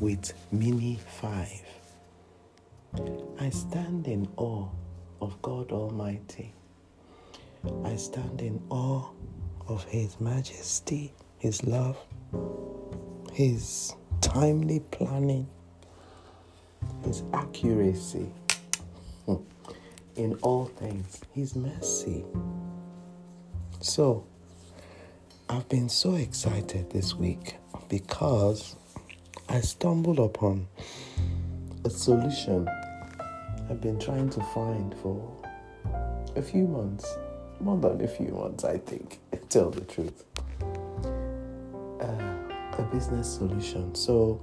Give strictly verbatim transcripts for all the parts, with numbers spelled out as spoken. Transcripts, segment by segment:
with Mini five. I stand in awe of God Almighty. I stand in awe of His majesty, His love, His timely planning, His accuracy in all things, His mercy. So, I've been so excited this week because I stumbled upon a solution I've been trying to find for a few months, more than a few months, I think, tell the truth. Uh, a business solution. So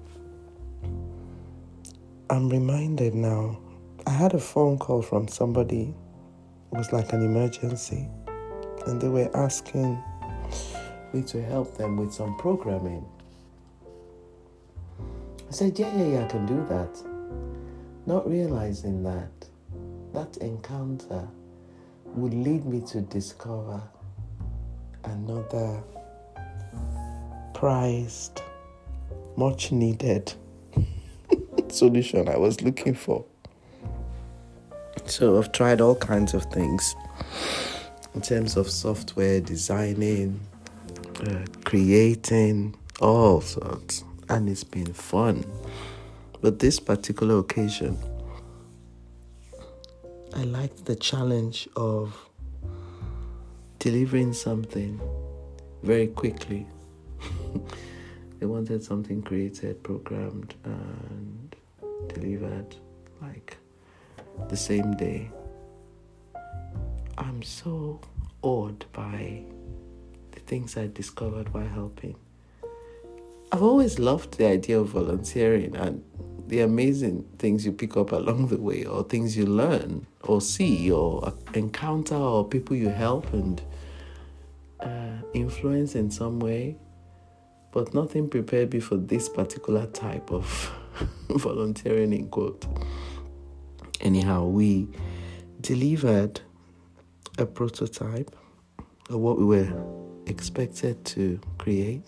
I'm reminded now, I had a phone call from somebody, it was like an emergency, and they were asking me to help them with some programming. I said, yeah, yeah, yeah, I can do that. Not realizing that that encounter would lead me to discover another prized, much needed solution I was looking for. So I've tried all kinds of things in terms of software, designing, uh, creating, all sorts. And it's been fun. But this particular occasion, I liked the challenge of delivering something very quickly. They wanted something created, programmed, and delivered like the same day. I'm so awed by the things I discovered while helping. I've always loved the idea of volunteering and the amazing things you pick up along the way, or things you learn or see or encounter, or people you help and uh, influence in some way. But nothing prepared me for this particular type of volunteering, in quote. Anyhow, we delivered a prototype of what we were expected to create.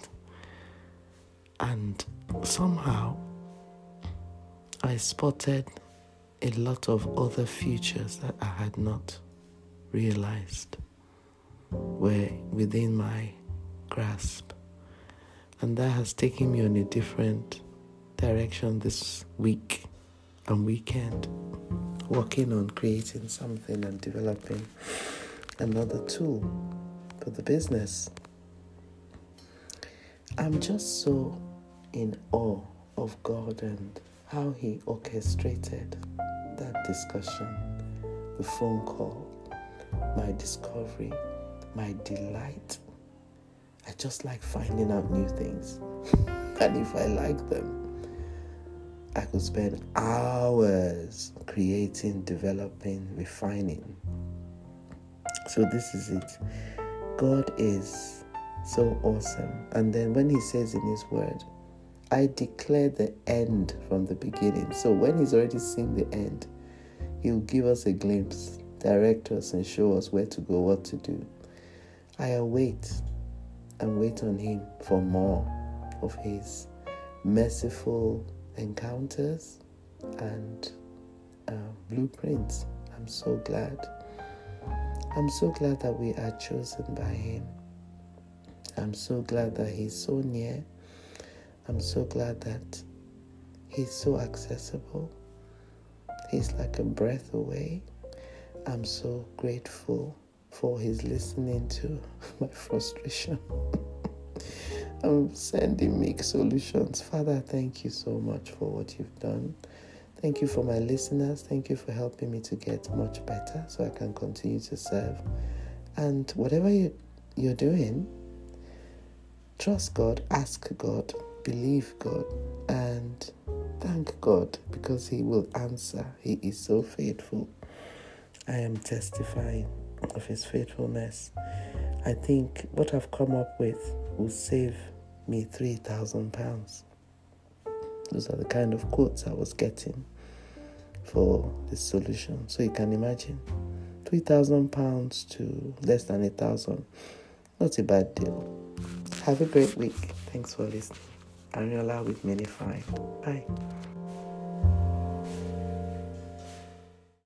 And somehow, I spotted a lot of other features that I had not realized were within my grasp. And that has taken me on a different direction this week and weekend, working on creating something and developing another tool for the business. I'm just so in awe of God and how He orchestrated that discussion, the phone call, my discovery, my delight. I just like finding out new things. And if I like them, I could spend hours creating, developing, refining. So this is it. God is so awesome. And then when He says in His word, I declare the end from the beginning. So when He's already seen the end, He'll give us a glimpse, direct us and show us where to go, what to do. I await and wait on Him for more of His merciful encounters and uh, blueprints. I'm so glad. I'm so glad that we are chosen by Him. I'm so glad that He's so near. I'm so glad that He's so accessible. He's like a breath away. I'm so grateful for His listening to my frustration. I'm sending me solutions. Father, thank you so much for what You've done. Thank you for my listeners. Thank you for helping me to get much better so I can continue to serve. And whatever you, you're doing, trust God, ask God, believe God, and thank God, because He will answer. He is so faithful. I am testifying of His faithfulness. I think what I've come up with will save me three thousand pounds. Those are the kind of quotes I was getting for this solution. So you can imagine, three thousand pounds to less than one thousand. Not a bad deal. Have a great week. Thanks for listening. Ariola with many fine. Bye.